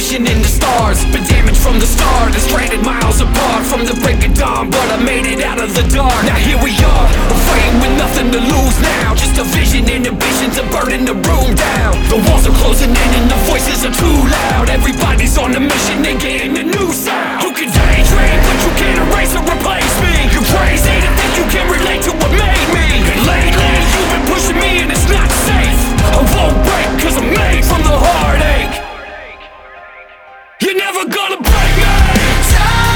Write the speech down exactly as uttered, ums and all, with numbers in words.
vision in the stars. Been damaged from the start and stranded miles apart from the break of dawn, but I made it out of the dark. Now here we are, we're fighting with nothing to lose now. Just a vision, inhibitions are burning the room down. The walls are closing in and the voices are too loud. Everybody's on a mission, they getting